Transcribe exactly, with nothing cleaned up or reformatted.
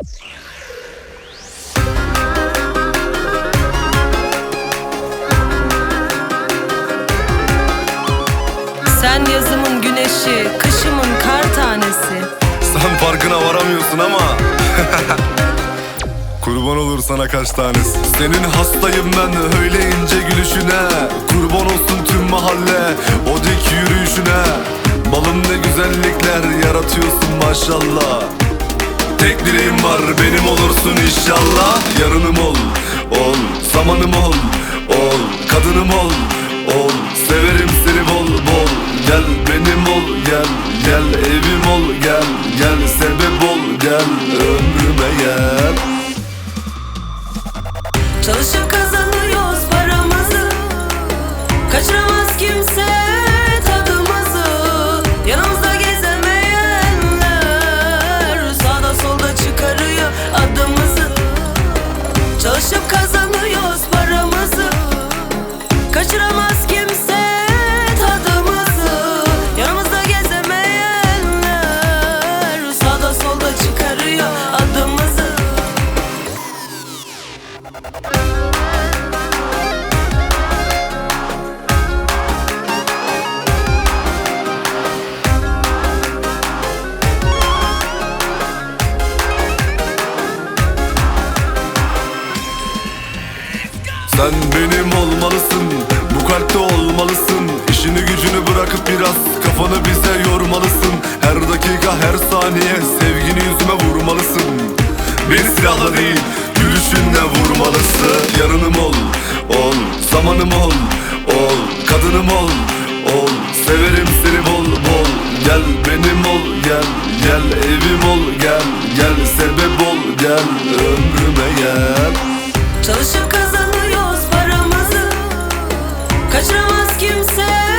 Sen yazımın güneşi, kışımın kar tanesi. Sen farkına varamıyorsun ama kurban olur sana kaç tanesi. Senin hastayım ben öyle ince gülüşüne. Kurban olsun tüm mahalle o dik yürüyüşüne. Balım ne güzellikler yaratıyorsun maşallah. Tek dileğim var benim olursun inşallah. Yarınım ol, ol, zamanım ol, ol, kadınım ol, ol. Severim seni bol bol. Gel benim ol, gel, gel evim ol, gel, gel sebep ol, gel ömrüme gel. Çalışıp kazanıyoruz paramızı, kaçıramaz kimse tadımızı. Yanımızda gezemeyenler sağda solda çıkarıyor adımızı. Çalışıp kazanıyoruz paramızı, kaçıramaz kimse tadımızı. Yanımızda gezemeyenler sağda solda çıkarıyor adımızı. Sen benim olmalısın, bu kalpte olmalısın. İşini gücünü bırakıp biraz kafanı bize yormalısın. Her dakika her saniye sevgini yüzüme vurmalısın. Bir silahla değil gülüşünle vurmalısın. Yarınım ol, ol, zamanım ol, ol, kadınım ol, ol. Severim seni bol bol. Gel benim ol, gel, gel evim ol, gel, gel sebep ol, gel ömrüme gel. Çalışıp kazanıyoruz paramızı, kaçıramaz kimse